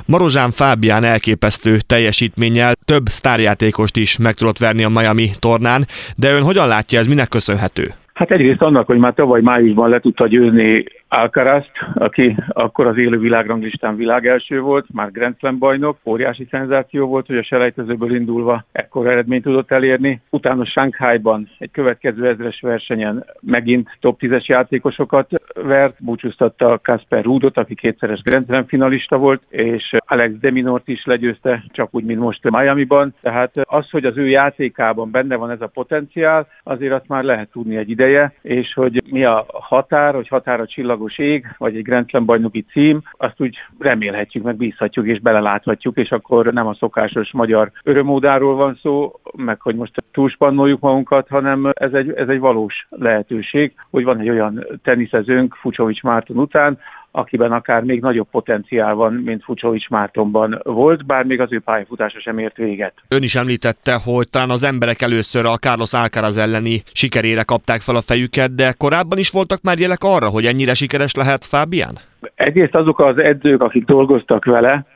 Marozsán Fábián elképesztő teljesítménnyel több sztárjátékost is meg tudott verni a Miami tornán, de ön hogyan látja, ez minek köszönhető? Hát egyrészt annak, hogy már tavaly májusban le tudta győzni Alcarazt, aki akkor az élő világranglistán világelső volt, már Grand Slam bajnok, óriási szenzáció volt, hogy a selejtezőből indulva ekkor eredményt tudott elérni. Utána Shanghaiban egy következő ezres versenyen megint top 10-es játékosokat vert, búcsúztatta Casper Ruudot, aki kétszeres Grand Slam finalista volt, és Alex de Minaurt is legyőzte, csak úgy, mint most Miamiban. Tehát az, hogy az ő játékában benne van ez a potenciál, azért azt már lehet tudni egy ideje, és hogy mi a határ, hogy határa csillagos ég, vagy egy Grand Slam bajnoki cím, azt úgy remélhetjük, meg bízhatjuk és beleláthatjuk, és akkor nem a szokásos magyar örömódáról van szó, meg hogy most túlspannoljuk magunkat, hanem ez egy valós lehetőség, hogy van egy olyan teniszezőnk Fucsovics Márton után, akiben akár még nagyobb potenciál van, mint Fucsovics Mártonban volt, bár még az ő pályafutása sem ért véget. Ön is említette, hogy talán az emberek először a Carlos Alcaraz elleni sikerére kapták fel a fejüket, de korábban is voltak már jelek arra, hogy ennyire sikeres lehet Fábián? Egyrészt azok az edzők, akik dolgoztak vele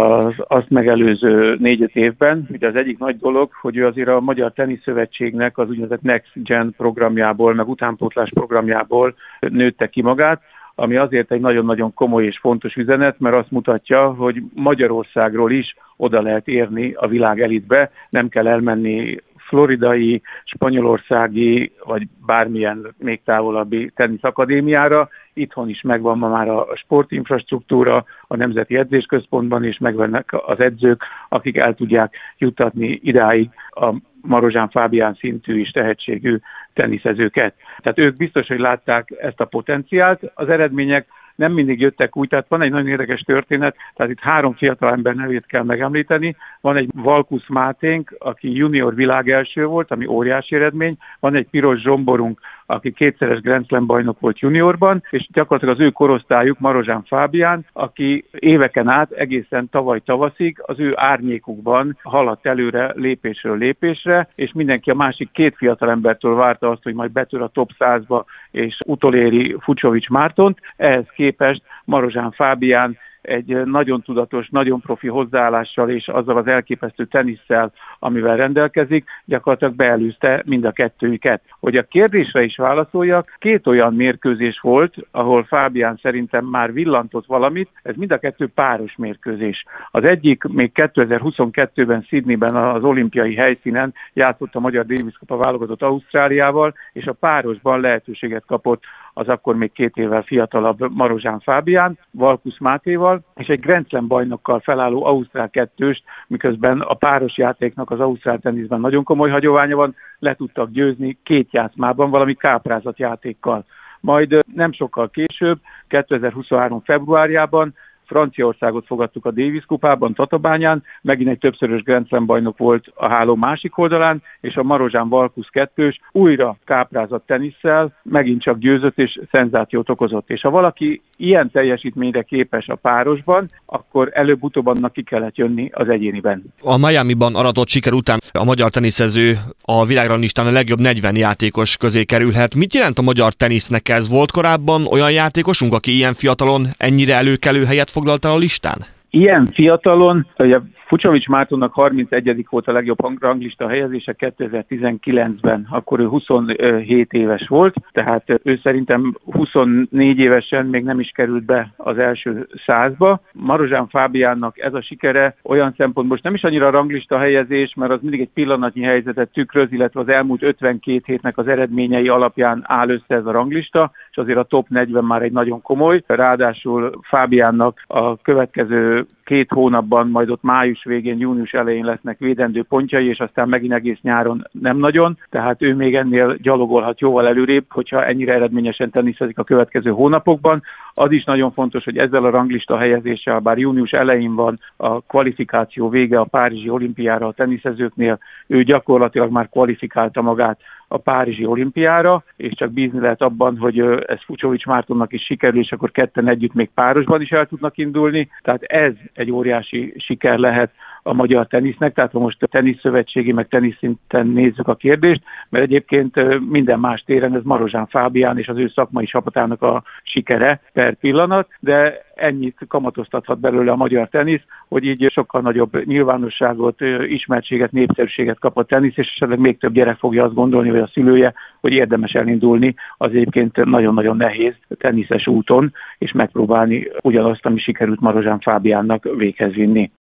azt megelőző 4-5 évben, ugye az egyik nagy dolog, hogy ő azért a Magyar Teniszszövetségnek az úgynevezett Next Gen programjából, meg utánpótlás programjából nőtte ki magát, ami azért egy nagyon-nagyon komoly és fontos üzenet, mert azt mutatja, hogy Magyarországról is oda lehet érni a világ elitbe, nem kell elmenni floridai, spanyolországi, vagy bármilyen még távolabbi teniszakadémiára. Itthon is megvan ma már a sportinfrastruktúra, a Nemzeti Edzésközpontban is megvannak az edzők, akik el tudják juttatni idáig a Marozsán Fábián szintű és tehetségű teniszezőket. Tehát ők biztos, hogy látták ezt a potenciált. Az eredmények nem mindig jöttek úgy, tehát van egy nagyon érdekes történet, tehát itt 3 fiatal ember nevét kell megemlíteni. Van egy Valkusz Máténk, aki junior világelső volt, ami óriási eredmény. Van egy Piros Zsomborunk, aki kétszeres Grand Slam bajnok volt juniorban, és gyakorlatilag az ő korosztályuk Marozsán Fábián, aki éveken át egészen tavaly tavaszig az ő árnyékukban haladt előre lépésről lépésre, és mindenki a másik 2 fiatalembertől várta azt, hogy majd betör a top 100-ba, és utoléri Fucsovics Mártont. Ehhez képest Marozsán Fábián egy nagyon tudatos, nagyon profi hozzáállással és azzal az elképesztő tenisszel, amivel rendelkezik, gyakorlatilag beelőzte mind a kettőjüket. Hogy a kérdésre is válaszoljak, 2 olyan mérkőzés volt, ahol Fábián szerintem már villantott valamit, ez mind a 2 páros mérkőzés. Az egyik még 2022-ben Sydneyben az olimpiai helyszínen játszott a Magyar Davis Kupa válogatott Ausztráliával, és a párosban lehetőséget kapott az akkor még 2 évvel fiatalabb Marozsán Fábián, Valkusz Mátéval, és egy Grand Slam bajnokkal felálló ausztrál kettőst, miközben a páros játéknak az ausztrál teniszben nagyon komoly hagyománya van, le tudtak győzni 2 játszmában valami káprázat játékkal. Majd nem sokkal később, 2023. februárjában Franciaországot fogadtuk a Davis kupában, Tatabányán, megint egy többszörös Grand Slam bajnok volt a háló másik oldalán, és a Marozsán Valkusz kettős újra káprázott tenisszel, megint csak győzött és szenzációt okozott. És ha valaki ilyen teljesítményre képes a párosban, akkor előbb-utóbb annak ki kellett jönni az egyéniben. A Miamiban aratott siker után a magyar teniszező a világranglistán a legjobb 40 játékos közé kerülhet. Mit jelent a magyar tenisznek ez? Volt korábban olyan játékosunk, aki ilyen fiatalon ennyire előkelő helyet foglalt el a listán? Ilyen fiatalon, ugye Fucsovics Mártonnak 31. volt a legjobb ranglista helyezése 2019-ben, akkor ő 27 éves volt, tehát ő szerintem 24 évesen még nem is került be az első 100-ba. Marozsán Fábiánnak ez a sikere olyan szempontból most nem is annyira a ranglista helyezés, mert az mindig egy pillanatnyi helyzetet tükröz, illetve az elmúlt 52 hétnek az eredményei alapján áll össze ez a ranglista, és azért a top 40 már egy nagyon komoly. Ráadásul Fábiánnak a következő 2 hónapban, majd ott május végén, június elején lesznek védendő pontjai, és aztán megint egész nyáron nem nagyon, tehát ő még ennél gyalogolhat jóval előrébb, hogyha ennyire eredményesen teniszezik a következő hónapokban. Az is nagyon fontos, hogy ezzel a ranglista helyezéssel, bár június elején van a kvalifikáció vége a Párizsi olimpiára a teniszezőknél, ő gyakorlatilag már kvalifikálta magát a Párizsi olimpiára, és csak bízni lehet abban, hogy ez Fucsovics Mártonnak is sikerül, és akkor ketten együtt még párosban is el tudnak indulni. Tehát ez egy óriási siker lehet a magyar tenisznek, tehát ha most a teniszszövetségi, meg teniszinten nézzük a kérdést, mert egyébként minden más téren ez Marozsán Fábián és az ő szakmai csapatának a sikere per pillanat, de ennyit kamatoztathat belőle a magyar tenisz, hogy így sokkal nagyobb nyilvánosságot, ismertséget, népszerűséget kap a tenisz, és esetleg még több gyerek fogja azt gondolni, vagy a szülője, hogy érdemes elindulni az egyébként nagyon-nagyon nehéz teniszes úton, és megpróbálni ugyanazt, ami sikerült Marozsán Fábiánnak véghez vinni.